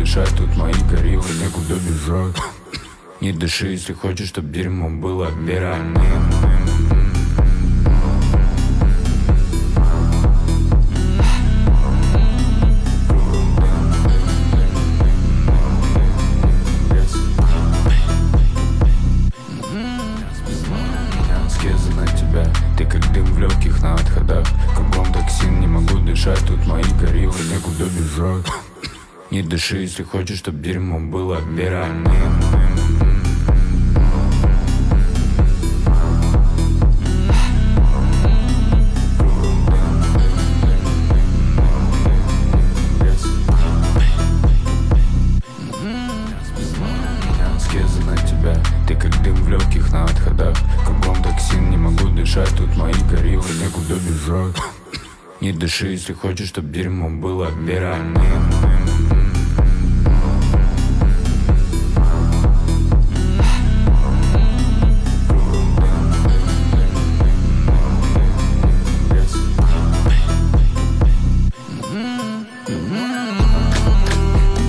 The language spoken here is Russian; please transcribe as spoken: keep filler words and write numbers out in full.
дышать, тут мои гориллы, некуда бежать. Не дыши, если хочешь, чтоб дерьмо было виральным. Скезы на тебя, ты как дым в легких на отходах. Кругом токсин, не могу дышать, тут мои гориллы, некуда бежать. Не дыши, если хочешь, чтоб дерьмо было виральным. Скезы на тебя, ты как дым в легких на отходах. Кругом токсин, не могу дышать, тут мои гориллы, некуда бежать. Не дыши, если хочешь, чтоб дерьмо было виральным.